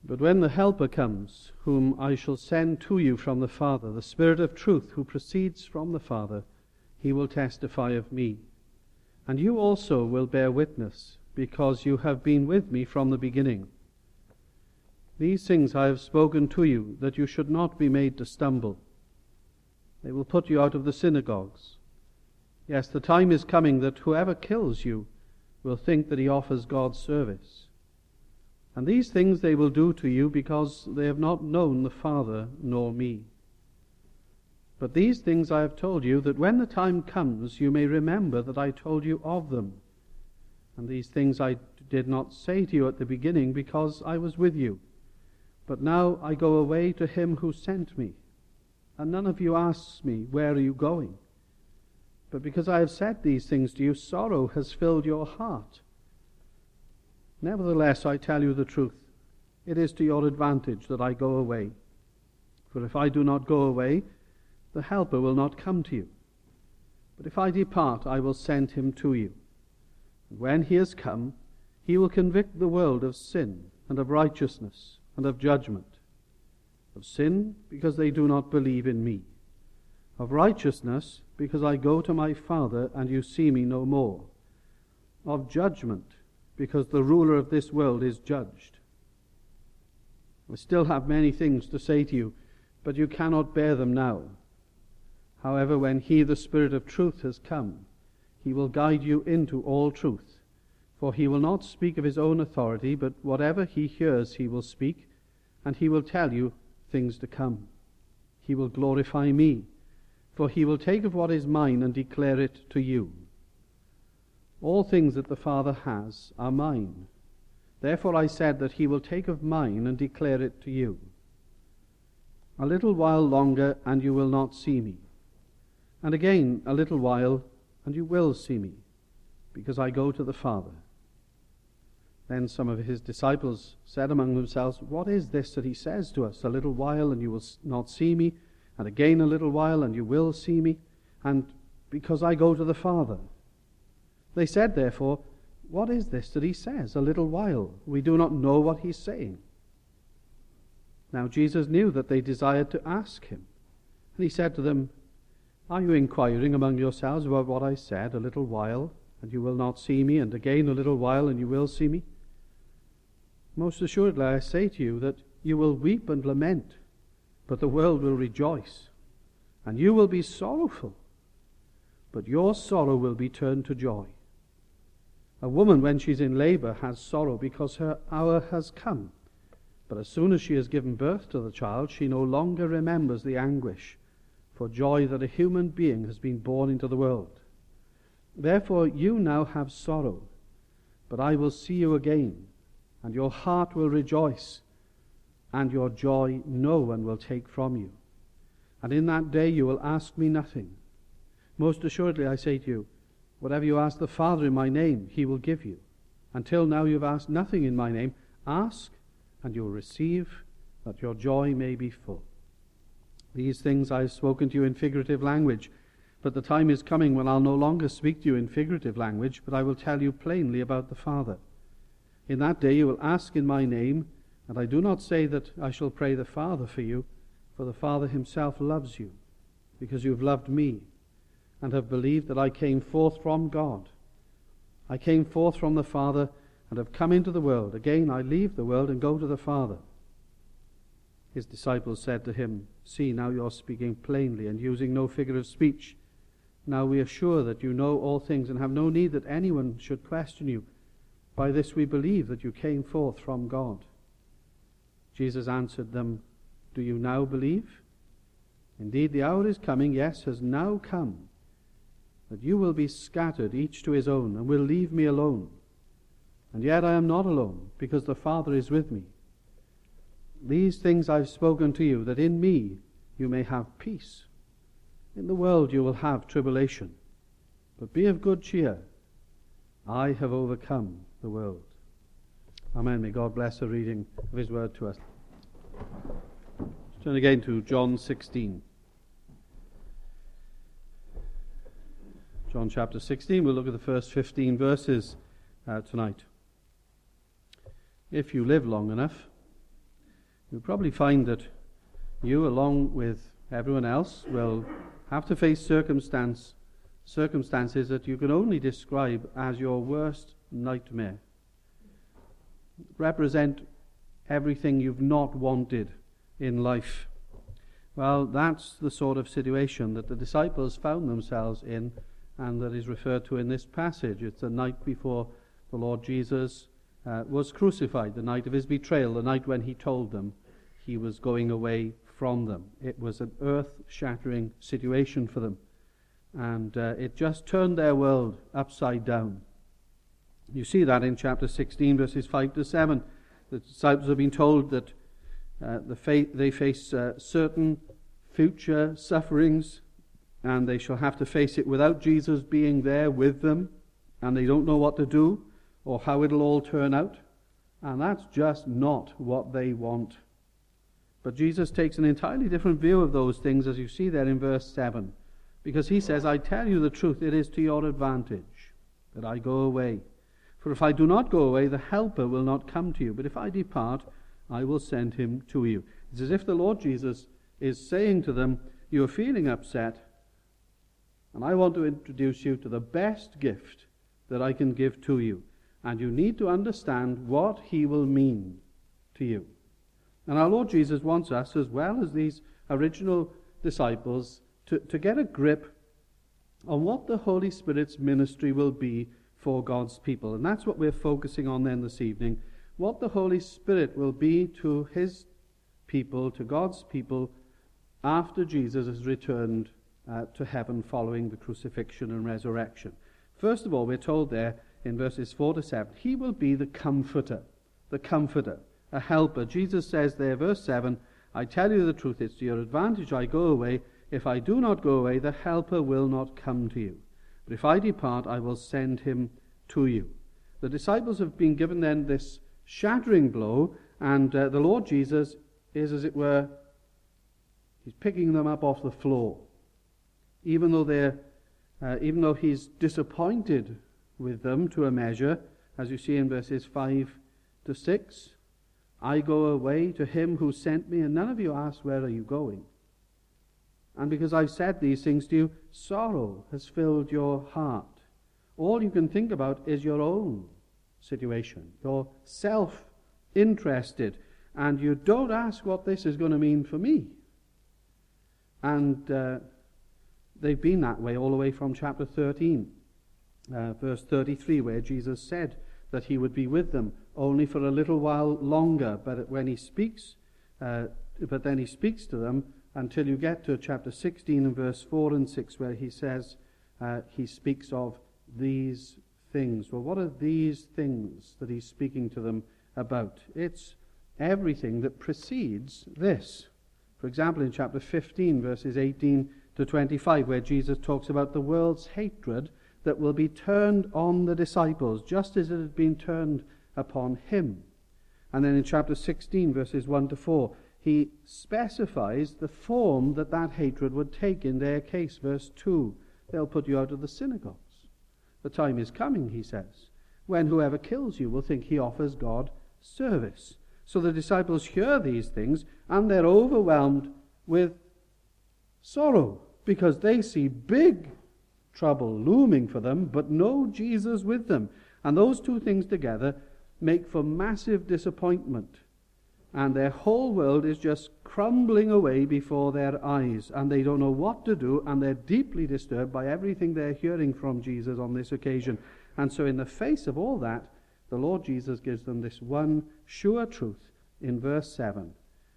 But when the Helper comes, whom I shall send to you from the Father, the Spirit of truth who proceeds from the Father, he will testify of me. And you also will bear witness, because you have been with me from the beginning. These things I have spoken to you, that you should not be made to stumble. They will put you out of the synagogues. Yes, the time is coming that whoever kills you will think that he offers God service. And these things they will do to you because they have not known the Father nor me. But these things I have told you, that when the time comes you may remember that I told you of them. And these things I did not say to you at the beginning because I was with you. But now I go away to him who sent me. And none of you asks me, where are you going? But because I have said these things to you, sorrow has filled your heart. Nevertheless, I tell you the truth. It is to your advantage that I go away. For if I do not go away, the Helper will not come to you. But if I depart, I will send him to you. And when he has come, he will convict the world of sin, and of righteousness, and of judgment. Of sin, because they do not believe in me. Of righteousness, because I go to my Father, and you see me no more. Of judgment, because the ruler of this world is judged. I still have many things to say to you, but you cannot bear them now. However, when he, the Spirit of truth, has come, he will guide you into all truth. For he will not speak of his own authority, but whatever he hears he will speak, and he will tell you things to come. He will glorify me, for he will take of what is mine and declare it to you. All things that the Father has are mine. Therefore I said that he will take of mine and declare it to you. A little while longer, and you will not see me. And again a little while, and you will see me, because I go to the Father. Then some of his disciples said among themselves, what is this that he says to us? A little while, and you will not see me, and again a little while, and you will see me, and because I go to the Father. They said, therefore, what is this that he says? A little while. We do not know what he's saying. Now Jesus knew that they desired to ask him. And he said to them, are you inquiring among yourselves about what I said? A little while, and you will not see me, and again a little while, and you will see me? Most assuredly I say to you that you will weep and lament, but the world will rejoice. And you will be sorrowful, but your sorrow will be turned to joy. A woman, when she's in labor, has sorrow because her hour has come. But as soon as she has given birth to the child, she no longer remembers the anguish for joy that a human being has been born into the world. Therefore you now have sorrow, but I will see you again, and your heart will rejoice, and your joy no one will take from you. And in that day you will ask me nothing. Most assuredly I say to you, whatever you ask the Father in my name, he will give you. Until now you have asked nothing in my name. Ask, and you will receive, that your joy may be full. These things I have spoken to you in figurative language, but the time is coming when I'll no longer speak to you in figurative language, but I will tell you plainly about the Father. In that day you will ask in my name, and I do not say that I shall pray the Father for you, for the Father himself loves you, because you have loved me, and have believed that I came forth from God. I came forth from the Father, and have come into the world. Again I leave the world and go to the Father. His disciples said to him, see, now you are speaking plainly and using no figure of speech. Now we are sure that you know all things and have no need that anyone should question you. By this we believe that you came forth from God. Jesus answered them, do you now believe? Indeed, the hour is coming, yes, has now come, that you will be scattered, each to his own, and will leave me alone. And yet I am not alone, because the Father is with me. These things I've spoken to you, that in me you may have peace. In the world you will have tribulation, but be of good cheer. I have overcome the world. Amen. May God bless the reading of his word to us. Let's turn again to John 16. John chapter 16. We'll look at the first 15 verses tonight. If you live long enough, You'll probably find that you, along with everyone else, will have to face circumstances that you can only describe as your worst nightmare. Represent everything you've not wanted in life. Well, that's the sort of situation that the disciples found themselves in, and that is referred to in this passage. It's the night before the Lord Jesus was crucified, the night of his betrayal, the night when he told them he was going away from them. It was an earth-shattering situation for them, and it just turned their world upside down. You see that in chapter 16, verses 5 to 7. The disciples have been told that they face certain future sufferings, and they shall have to face it without Jesus being there with them, and they don't know what to do or how it'll all turn out, and that's just not what they want. But Jesus takes an entirely different view of those things, as you see there in verse 7, because he says, I tell you the truth, it is to your advantage that I go away. For if I do not go away, the Helper will not come to you. But if I depart, I will send him to you. It's as if the Lord Jesus is saying to them, you're feeling upset, and I want to introduce you to the best gift that I can give to you. And you need to understand what he will mean to you. And our Lord Jesus wants us, as well as these original disciples, to get a grip on what the Holy Spirit's ministry will be for God's people. And that's what we're focusing on then this evening. What the Holy Spirit will be to his people, to God's people, after Jesus has returned to heaven following the crucifixion and resurrection. First of all, we're told there in verses 4 to 7, he will be the comforter, a helper. Jesus says there, verse 7, I tell you the truth, it's to your advantage I go away. If I do not go away, the helper will not come to you. But if I depart, I will send him to you. The disciples have been given then this shattering blow, and the Lord Jesus is, as it were, he's picking them up off the floor. Even though he's disappointed with them to a measure, as you see in verses 5 to 6, I go away to him who sent me, and none of you ask, where are you going? And because I've said these things to you, sorrow has filled your heart. All you can think about is your own situation. You're self-interested, and you don't ask what this is going to mean for me. And they've been that way all the way from chapter 13, verse 33, where Jesus said that he would be with them only for a little while longer. But when he speaks, but then he speaks to them until you get to chapter 16 and verse 4 and 6, where he says he speaks of these things. Well, what are these things that he's speaking to them about? It's everything that precedes this. For example, in chapter 15, verses 18 to 25, where Jesus talks about the world's hatred that will be turned on the disciples, just as it had been turned upon him. And then in chapter 16, verses 1 to 4, he specifies the form that hatred would take in their case. Verse 2, they'll put you out of the synagogues. The time is coming, he says, when whoever kills you will think he offers God service. So the disciples hear these things, and they're overwhelmed with sorrow, because they see big trouble looming for them, but no Jesus with them. And those two things together make for massive disappointment. And their whole world is just crumbling away before their eyes, and they don't know what to do, and they're deeply disturbed by everything they're hearing from Jesus on this occasion. And so in the face of all that, the Lord Jesus gives them this one sure truth in verse 7.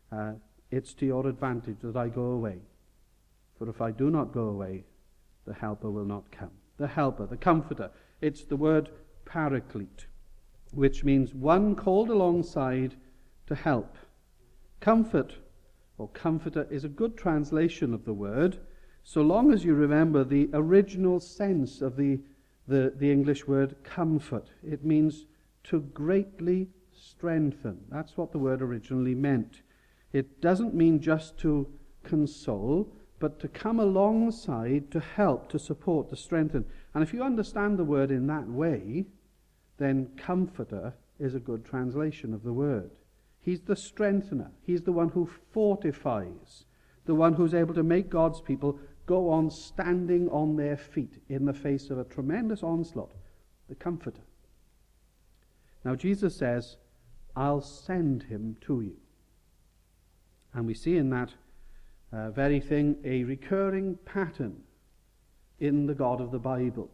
It's to your advantage that I go away. For if I do not go away, the helper will not come. The helper, the comforter. It's the word paraclete, which means one called alongside to help. Comfort, or comforter, is a good translation of the word, so long as you remember the original sense of the English word comfort. It means to greatly strengthen. That's what the word originally meant. It doesn't mean just to console, but to come alongside, to help, to support, to strengthen. And if you understand the word in that way, then comforter is a good translation of the word. He's the strengthener. He's the one who fortifies, the one who's able to make God's people go on standing on their feet in the face of a tremendous onslaught, the Comforter. Now Jesus says, I'll send him to you. And we see in that very thing a recurring pattern in the God of the Bible.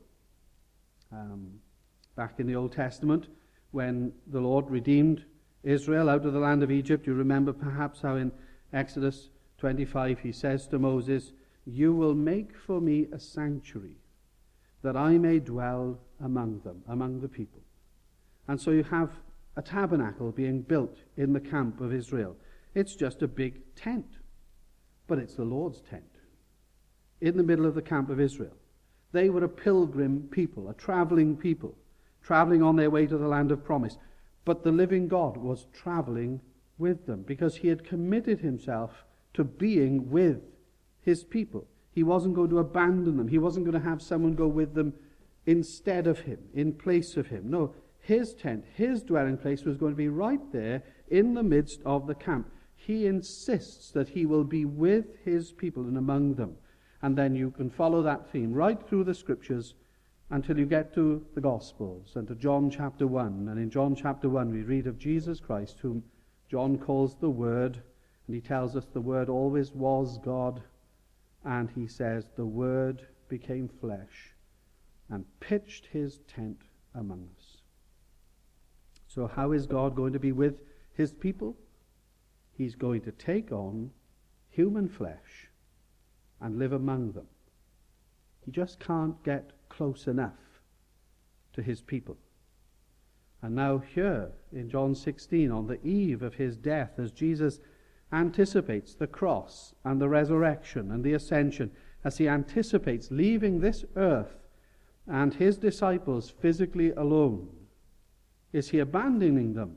Back in the Old Testament, when the Lord redeemed Israel out of the land of Egypt, you remember perhaps how in Exodus 25 he says to Moses, you will make for me a sanctuary, that I may dwell among them, among the people. And so you have a tabernacle being built in the camp of Israel. It's just a big tent, but it's the Lord's tent in the middle of the camp of Israel. They were a pilgrim people, a traveling people, traveling on their way to the land of promise. But the living God was traveling with them because he had committed himself to being with his people. He wasn't going to abandon them. He wasn't going to have someone go with them instead of him, in place of him. No, his tent, his dwelling place was going to be right there in the midst of the camp. He insists that he will be with his people and among them. And then you can follow that theme right through the scriptures until you get to the Gospels and to John chapter 1. And in John chapter 1 we read of Jesus Christ, whom John calls the Word, and he tells us the Word always was God, and he says the Word became flesh and pitched his tent among us. So how is God going to be with his people? He's going to take on human flesh and live among them. He just can't get close enough to his people. And now here in John 16, on the eve of his death, as Jesus anticipates the cross and the resurrection and the ascension, as he anticipates leaving this earth and his disciples physically alone, is he abandoning them?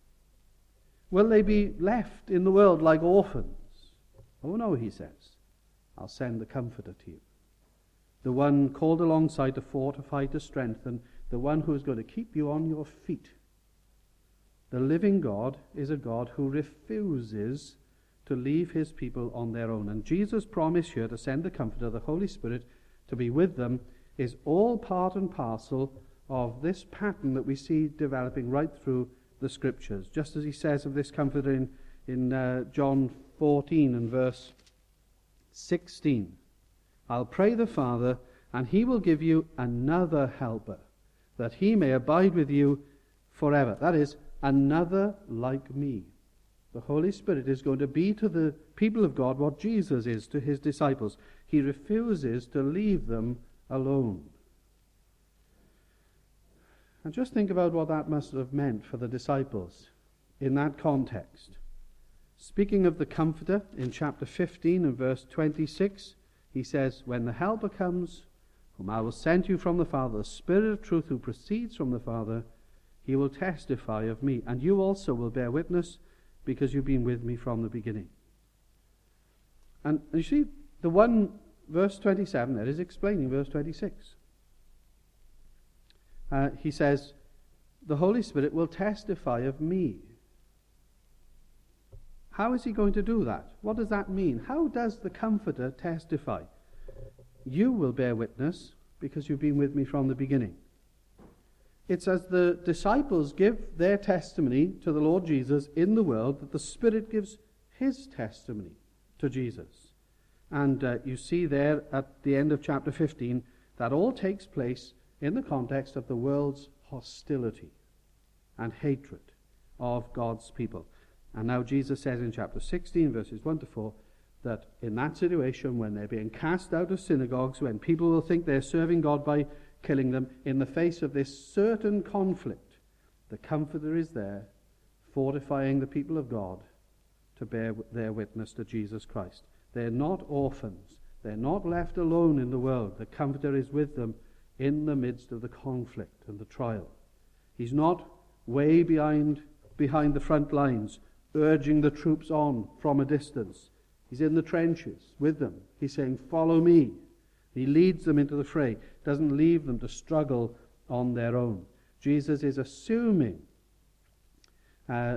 Will they be left in the world like orphans? Oh no, he says, I'll send the Comforter to you. The one called alongside to fortify, to strengthen, the one who is going to keep you on your feet. The living God is a God who refuses to leave his people on their own. And Jesus' promise here to send the Comforter, the Holy Spirit, to be with them, is all part and parcel of this pattern that we see developing right through the Scriptures. Just as he says of this Comforter in John 14 and verse 16. I'll pray the Father, and he will give you another helper, that he may abide with you forever. That is, another like me. The Holy Spirit is going to be to the people of God what Jesus is to his disciples. He refuses to leave them alone. And just think about what that must have meant for the disciples in that context. Speaking of the Comforter in chapter 15 and verse 26, he says, when the Helper comes, whom I will send you from the Father, the Spirit of truth who proceeds from the Father, he will testify of me. And you also will bear witness, because you've been with me from the beginning. And you see, the one, verse 27 there is explaining verse 26. He says, the Holy Spirit will testify of me. How is he going to do that? What does that mean? How does the Comforter testify? You will bear witness because you've been with me from the beginning. It's as the disciples give their testimony to the Lord Jesus in the world that the Spirit gives his testimony to Jesus. And you see there at the end of chapter 15, that all takes place in the context of the world's hostility and hatred of God's people. And now Jesus says in chapter 16, verses 1 to 4, that in that situation, when they're being cast out of synagogues, when people will think they're serving God by killing them, in the face of this certain conflict, the Comforter is there, fortifying the people of God to bear their witness to Jesus Christ. They're not orphans. They're not left alone in the world. The Comforter is with them in the midst of the conflict and the trial. He's not way behind the front lines, urging the troops on from a distance. He's in the trenches with them. He's saying, follow me. He leads them into the fray, doesn't leave them to struggle on their own. Jesus is assuming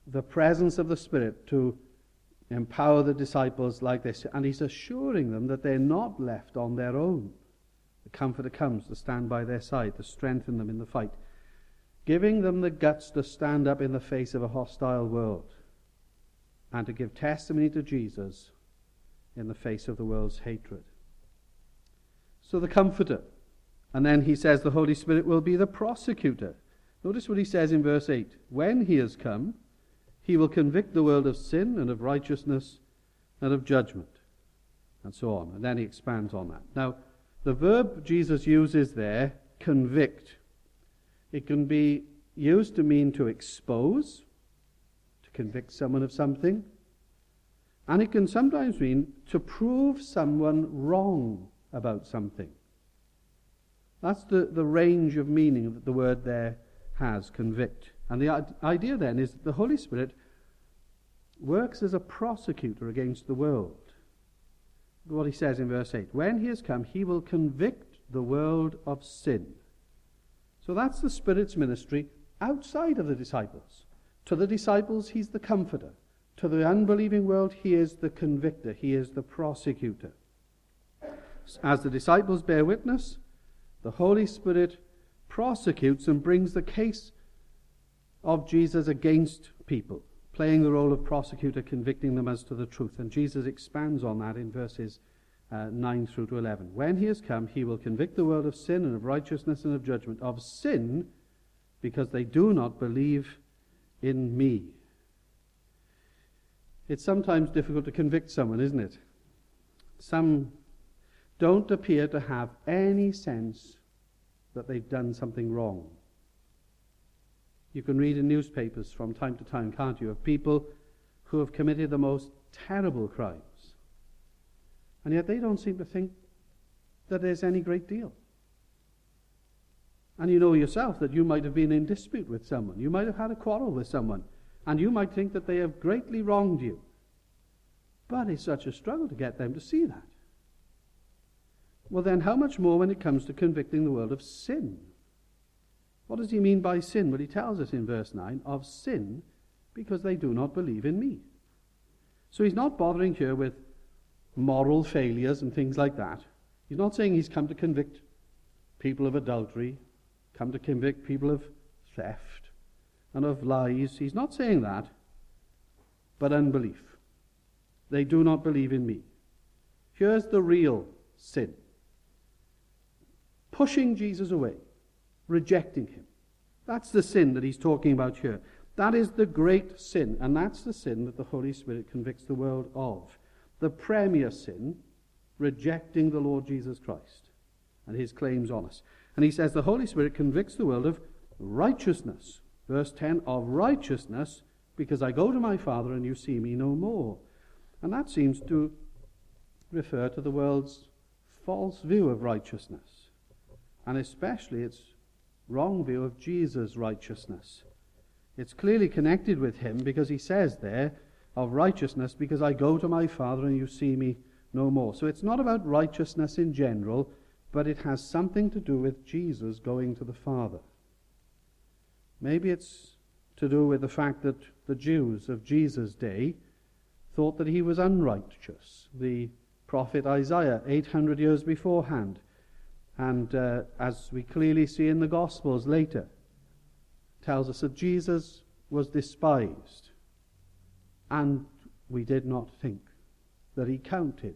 the presence of the Spirit to empower the disciples like this. And he's assuring them that they're not left on their own. The Comforter comes to stand by their side, to strengthen them in the fight, giving them the guts to stand up in the face of a hostile world and to give testimony to Jesus in the face of the world's hatred. So the Comforter. And then he says the Holy Spirit will be the prosecutor. Notice what he says in verse 8. When he has come, he will convict the world of sin and of righteousness and of judgment. And so on. And then he expands on that. Now, the verb Jesus uses there, convict, it can be used to mean to expose, to convict someone of something. And it can sometimes mean to prove someone wrong about something. That's the range of meaning that the word there has, convict. And the idea then is that the Holy Spirit works as a prosecutor against the world. Look at what he says in verse 8. When he has come, he will convict the world of sin. So that's the Spirit's ministry outside of the disciples. To the disciples, he's the comforter. To the unbelieving world, he is the convictor. He is the prosecutor. As the disciples bear witness, the Holy Spirit prosecutes and brings the case of Jesus against people, playing the role of prosecutor, convicting them as to the truth. And Jesus expands on that in verses 9 through to 11. When he has come, he will convict the world of sin and of righteousness and of judgment. Of sin, because they do not believe in me. It's sometimes difficult to convict someone, isn't it? Some don't appear to have any sense that they've done something wrong. You can read in newspapers from time to time, can't you, of people who have committed the most terrible crimes. And yet they don't seem to think that there's any great deal. And you know yourself that you might have been in dispute with someone. You might have had a quarrel with someone. And you might think that they have greatly wronged you. But it's such a struggle to get them to see that. Well then, how much more when it comes to convicting the world of sin? What does he mean by sin? Well, he tells us in verse 9, of sin, because they do not believe in me. So he's not bothering here with moral failures and things like that. He's not saying he's come to convict people of adultery, come to convict people of theft and of lies. He's not saying that, but unbelief. They do not believe in me. Here's the real sin. Pushing Jesus away, rejecting him. That's the sin that he's talking about here. That is the great sin, and that's the sin that the Holy Spirit convicts the world of. The premier sin, rejecting the Lord Jesus Christ and his claims on us. And he says the Holy Spirit convicts the world of righteousness. Verse 10, of righteousness, because I go to my Father and you see me no more. And that seems to refer to the world's false view of righteousness, and especially its wrong view of Jesus' righteousness. It's clearly connected with him because he says there, of righteousness, because I go to my Father and you see me no more. So it's not about righteousness in general, but it has something to do with Jesus going to the Father. Maybe it's to do with the fact that the Jews of Jesus' day thought that he was unrighteous. The prophet Isaiah, 800 years beforehand, and as we clearly see in the Gospels later, tells us that Jesus was despised, and we did not think that he counted.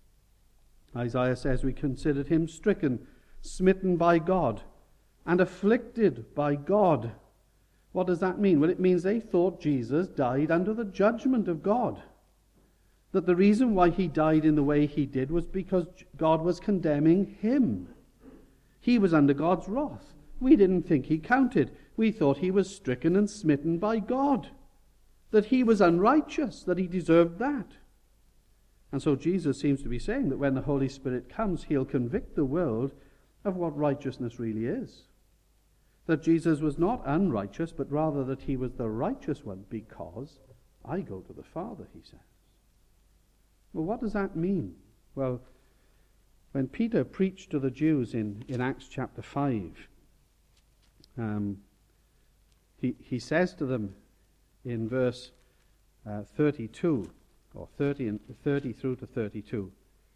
Isaiah says we considered him stricken, smitten by God, and afflicted by God. What does that mean? Well, it means they thought Jesus died under the judgment of God. That the reason why he died in the way he did was because God was condemning him. He was under God's wrath. We didn't think he counted. We thought he was stricken and smitten by God. That he was unrighteous, that he deserved that. And so Jesus seems to be saying that when the Holy Spirit comes, he'll convict the world of what righteousness really is. That Jesus was not unrighteous, but rather that he was the righteous one, because I go to the Father, he says. Well, what does that mean? Well, when Peter preached to the Jews in Acts chapter 5, he says to them in verse 32, or 30 through to 32.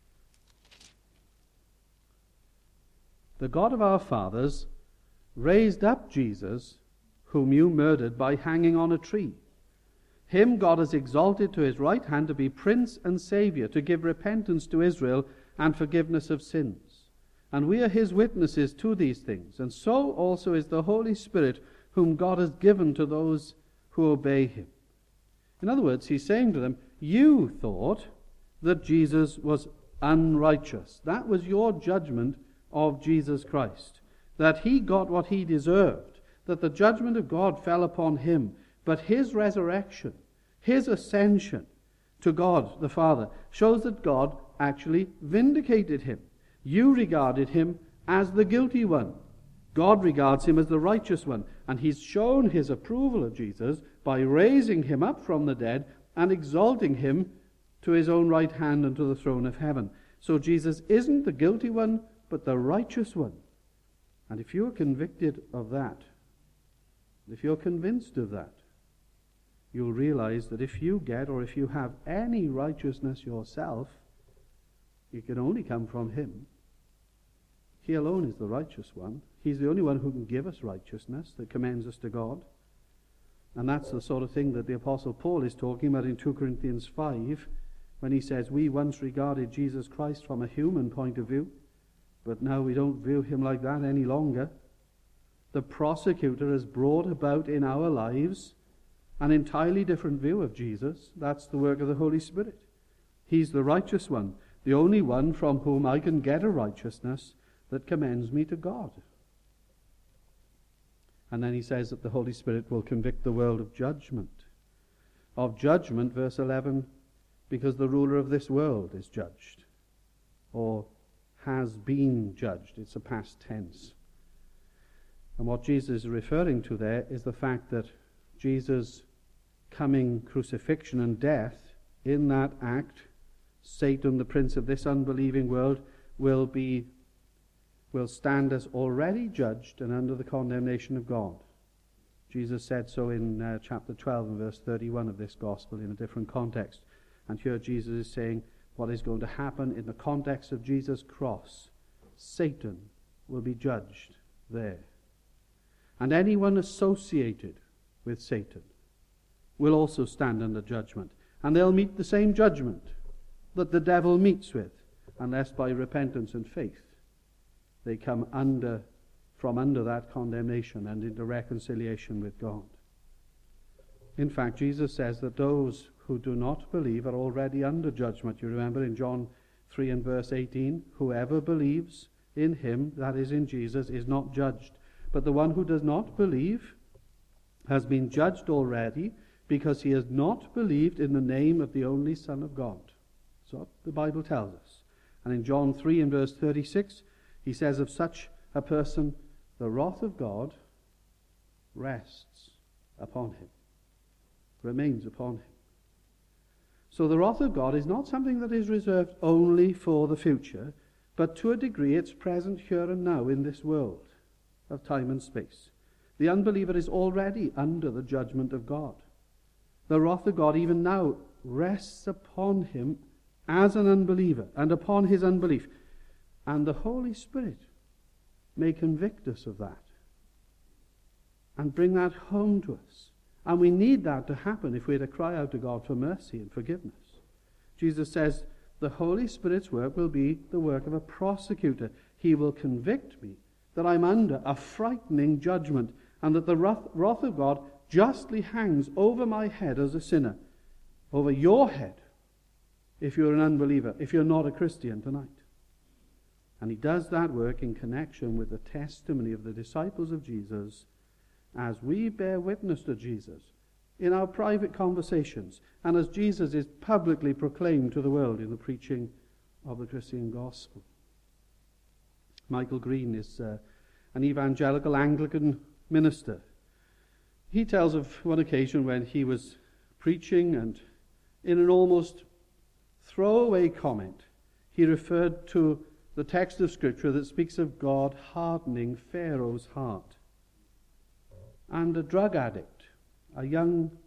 The God of our fathers raised up Jesus, whom you murdered by hanging on a tree. Him God has exalted to his right hand to be Prince and Saviour, to give repentance to Israel and forgiveness of sins. And we are his witnesses to these things, and so also is the Holy Spirit, whom God has given to those who obey him. In other words, he's saying to them, you thought that Jesus was unrighteous. That was your judgment of Jesus Christ, that he got what he deserved, that the judgment of God fell upon him. But his resurrection, his ascension to God the Father, shows that God actually vindicated him. You regarded him as the guilty one. God regards him as the righteous one. And he's shown his approval of Jesus by raising him up from the dead and exalting him to his own right hand and to the throne of heaven. So Jesus isn't the guilty one, but the righteous one. And if you're convicted of that, if you're convinced of that, you'll realize that if you get, or if you have any righteousness yourself, it can only come from him. He alone is the righteous one. He's the only one who can give us righteousness, that commends us to God. And that's the sort of thing that the Apostle Paul is talking about in 2 Corinthians 5, when he says, we once regarded Jesus Christ from a human point of view, but now we don't view him like that any longer. The prosecutor has brought about in our lives an entirely different view of Jesus. That's the work of the Holy Spirit. He's the righteous one, the only one from whom I can get a righteousness that commends me to God. And then he says that the Holy Spirit will convict the world of judgment. Of judgment, verse 11, because the ruler of this world is judged, or has been judged. It's a past tense. And what Jesus is referring to there is the fact that Jesus' coming crucifixion and death, in that act, Satan, the prince of this unbelieving world, will stand as already judged and under the condemnation of God. Jesus said so in chapter 12 and verse 31 of this gospel in a different context. And here Jesus is saying what is going to happen in the context of Jesus' cross. Satan will be judged there. And anyone associated with Satan will also stand under judgment. And they'll meet the same judgment that the devil meets with, unless by repentance and faith they come from under that condemnation and into reconciliation with God. In fact, Jesus says that those who do not believe are already under judgment. You remember in John 3 and verse 18, whoever believes in him, that is in Jesus, is not judged. But the one who does not believe has been judged already, because he has not believed in the name of the only Son of God. That's what the Bible tells us. And in John 3 and verse 36, he says of such a person, the wrath of God rests upon him, remains upon him. So the wrath of God is not something that is reserved only for the future, but to a degree it's present here and now in this world of time and space. The unbeliever is already under the judgment of God. The wrath of God even now rests upon him as an unbeliever and upon his unbelief. And the Holy Spirit may convict us of that and bring that home to us. And we need that to happen if we're to cry out to God for mercy and forgiveness. Jesus says the Holy Spirit's work will be the work of a prosecutor. He will convict me that I'm under a frightening judgment, and that the wrath of God justly hangs over my head as a sinner, over your head, if you're an unbeliever, if you're not a Christian tonight. And he does that work in connection with the testimony of the disciples of Jesus as we bear witness to Jesus in our private conversations, and as Jesus is publicly proclaimed to the world in the preaching of the Christian gospel. Michael Green is an evangelical Anglican minister. He tells of one occasion when he was preaching, and in an almost throwaway comment, he referred to the text of Scripture that speaks of God hardening Pharaoh's heart. And a drug addict, a young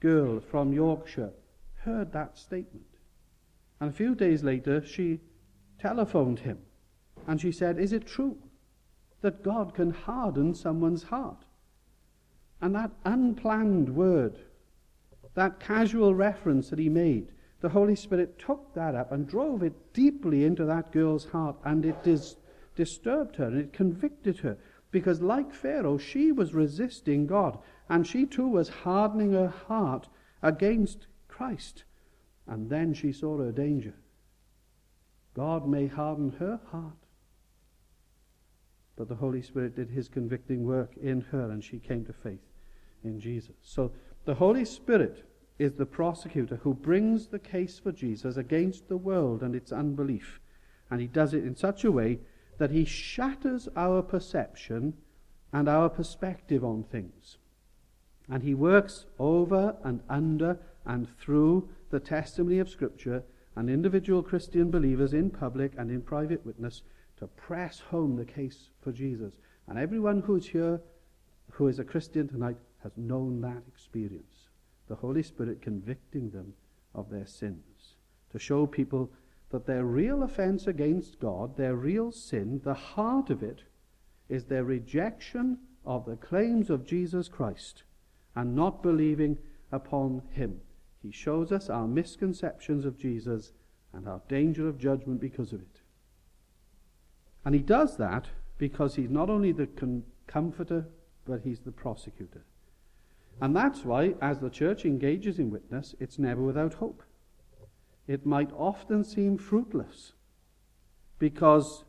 girl from Yorkshire heard that statement. And a few days later, she telephoned him. And she said, is it true that God can harden someone's heart? And that unplanned word, that casual reference that he made, the Holy Spirit took that up and drove it deeply into that girl's heart, and it disturbed her and it convicted her. Because like Pharaoh, she was resisting God, and she too was hardening her heart against Christ. And then she saw her danger. God may harden her heart, but the Holy Spirit did his convicting work in her, and she came to faith in Jesus. So the Holy Spirit is the prosecutor who brings the case for Jesus against the world and its unbelief. And he does it in such a way that he shatters our perception and our perspective on things. And he works over and under and through the testimony of Scripture and individual Christian believers in public and in private witness to press home the case for Jesus. And everyone who's here who is a Christian tonight has known that experience. The Holy Spirit convicting them of their sins, to show people that their real offense against God, their real sin, the heart of it is their rejection of the claims of Jesus Christ and not believing upon him. He shows us our misconceptions of Jesus and our danger of judgment because of it. And he does that because he's not only the comforter, but he's the prosecutor. And that's why, as the church engages in witness, it's never without hope. It might often seem fruitless because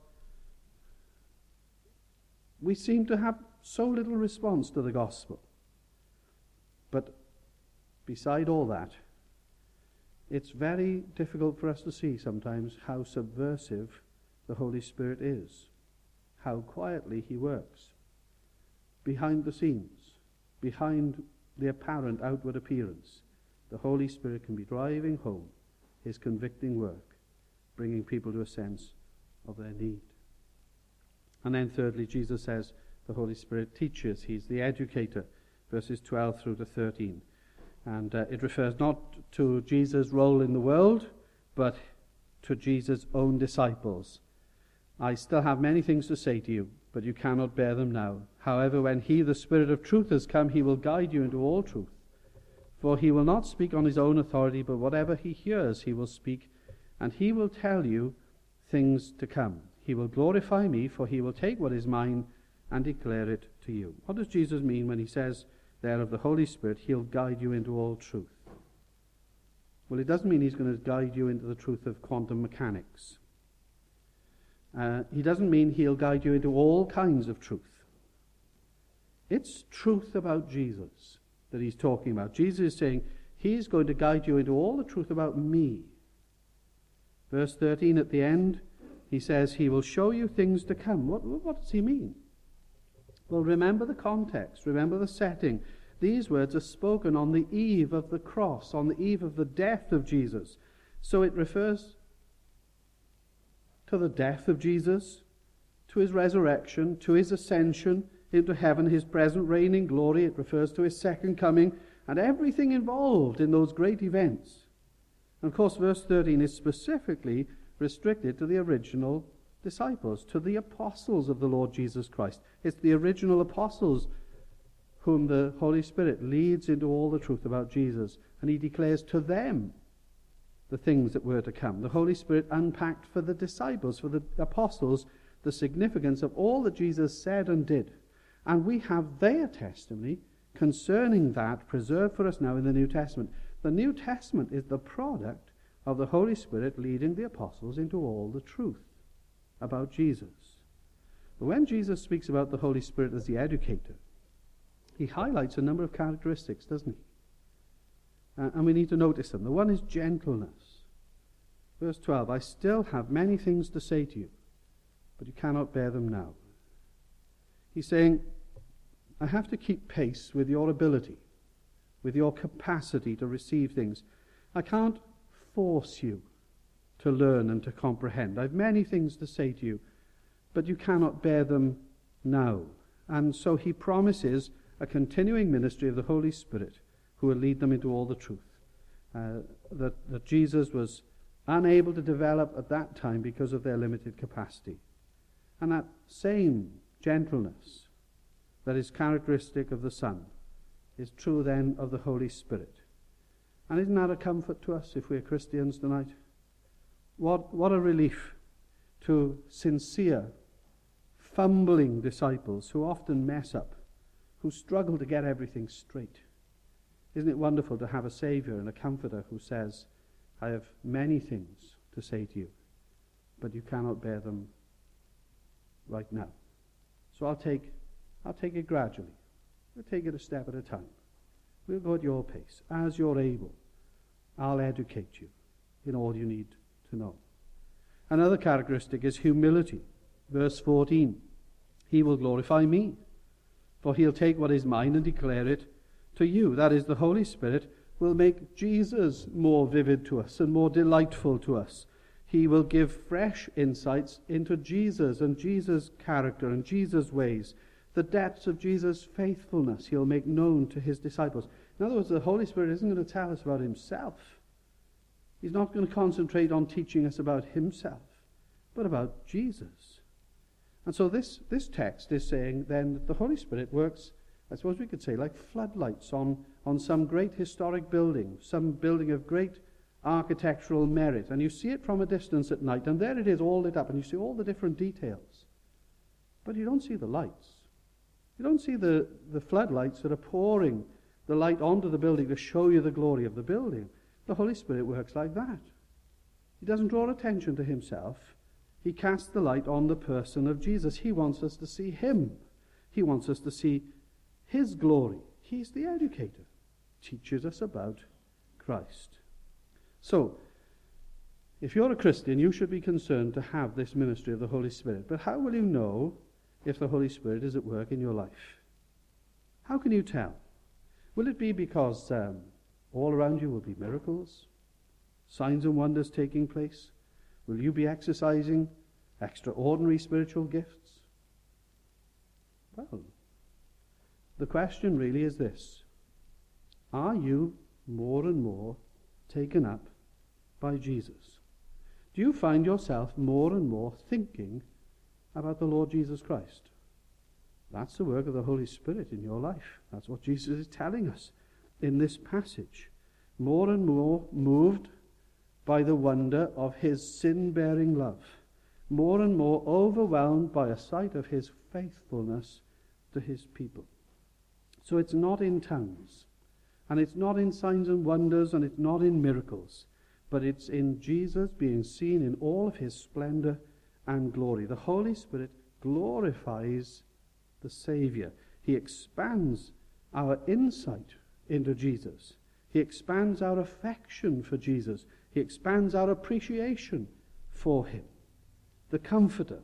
we seem to have so little response to the gospel. But beside all that, it's very difficult for us to see sometimes how subversive the Holy Spirit is, how quietly he works behind the scenes, behind the apparent outward appearance. The Holy Spirit can be driving home his convicting work, bringing people to a sense of their need. And then thirdly, Jesus says the Holy Spirit teaches. He's the educator, verses 12 through to 13. And it refers not to Jesus' role in the world, but to Jesus' own disciples. I still have many things to say to you, but you cannot bear them now. However, when he, the Spirit of truth, has come, he will guide you into all truth. For he will not speak on his own authority, but whatever he hears he will speak, and he will tell you things to come. He will glorify me, for he will take what is mine and declare it to you. What does Jesus mean when he says there of the Holy Spirit, he'll guide you into all truth? Well, it doesn't mean he's going to guide you into the truth of quantum mechanics. He doesn't mean he'll guide you into all kinds of truth. It's truth about Jesus that he's talking about. Jesus is saying he's going to guide you into all the truth about me. Verse 13 at the end, he says he will show you things to come. What does he mean? Well, remember the context. Remember the setting. These words are spoken on the eve of the cross, on the eve of the death of Jesus. So it refers to the death of Jesus, to his resurrection, to his ascension into heaven, his present reign in glory. It refers to his second coming and everything involved in those great events. And of course, verse 13 is specifically restricted to the original disciples, to the apostles of the Lord Jesus Christ. It's the original apostles whom the Holy Spirit leads into all the truth about Jesus, and he declares to them the things that were to come. The Holy Spirit unpacked for the disciples, for the apostles, the significance of all that Jesus said and did. And we have their testimony concerning that preserved for us now in the New Testament. The New Testament is the product of the Holy Spirit leading the apostles into all the truth about Jesus. But when Jesus speaks about the Holy Spirit as the educator, he highlights a number of characteristics, doesn't he? And we need to notice them. The one is gentleness. Verse 12, I still have many things to say to you, but you cannot bear them now. He's saying, I have to keep pace with your ability, with your capacity to receive things. I can't force you to learn and to comprehend. I've many things to say to you, but you cannot bear them now. And so he promises a continuing ministry of the Holy Spirit who will lead them into all the truth. That Jesus was unable to develop at that time because of their limited capacity. And that same gentleness that is characteristic of the Son is true then of the Holy Spirit. And isn't that a comfort to us if we're Christians tonight? What a relief to sincere, fumbling disciples who often mess up, who struggle to get everything straight. Isn't it wonderful to have a Saviour and a Comforter who says, I have many things to say to you, but you cannot bear them right now. So I'll take it gradually. We'll take it a step at a time. We'll go at your pace. As you're able, I'll educate you in all you need to know. Another characteristic is humility. Verse 14. He will glorify me, for he'll take what is mine and declare it to you. That is, the Holy Spirit will make Jesus more vivid to us and more delightful to us. He will give fresh insights into Jesus and Jesus' character and Jesus' ways. The depths of Jesus' faithfulness he'll make known to his disciples. In other words, the Holy Spirit isn't going to tell us about himself. He's not going to concentrate on teaching us about himself, but about Jesus. And so this text is saying then that the Holy Spirit works, I suppose we could say, like floodlights on some great historic building, some building of great architectural merit. And you see it from a distance at night, and there it is all lit up, and you see all the different details. But you don't see the lights. You don't see the floodlights that are pouring the light onto the building to show you the glory of the building. The Holy Spirit works like that. He doesn't draw attention to himself. He casts the light on the person of Jesus. He wants us to see him. He wants us to see his glory. He's the educator. Teaches us about Christ. So, if you're a Christian, you should be concerned to have this ministry of the Holy Spirit. But how will you know if the Holy Spirit is at work in your life? How can you tell? Will it be because all around you will be miracles, signs and wonders taking place? Will you be exercising extraordinary spiritual gifts? Well, the question really is this. Are you more and more taken up by Jesus? Do you find yourself more and more thinking about the Lord Jesus Christ? That's the work of the Holy Spirit in your life. That's what Jesus is telling us in this passage. More and more moved by the wonder of his sin-bearing love. More and more overwhelmed by a sight of his faithfulness to his people. So it's not in tongues, and it's not in signs and wonders, and it's not in miracles, but it's in Jesus being seen in all of his splendor and glory. The Holy Spirit glorifies the Savior. He expands our insight into Jesus. He expands our affection for Jesus. He expands our appreciation for him. The Comforter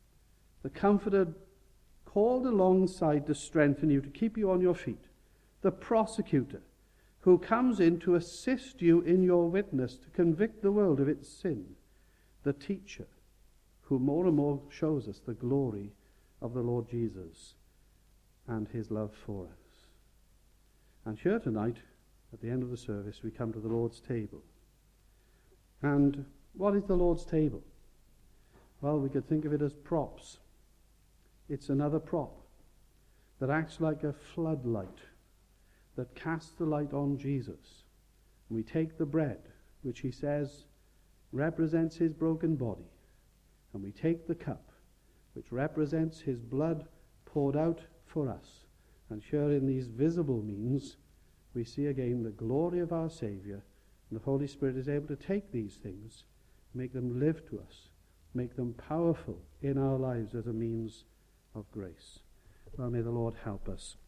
called alongside to strengthen you, to keep you on your feet. The Prosecutor, who comes in to assist you in your witness, to convict the world of its sin. The Teacher, who more and more shows us the glory of the Lord Jesus and his love for us. And here tonight, at the end of the service, we come to the Lord's table. And what is the Lord's table? Well, we could think of it as props. It's another prop that acts like a floodlight that casts the light on Jesus. And we take the bread, which he says represents his broken body, and we take the cup, which represents his blood poured out for us. And here in these visible means, we see again the glory of our Saviour, and the Holy Spirit is able to take these things, make them live to us, make them powerful in our lives as a means of grace. Well, may the Lord help us.